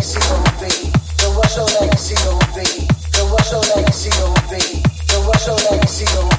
legacy gonna be? What's your legacy gonna be? What's your legacy gonna be? What's your legacy gonna be?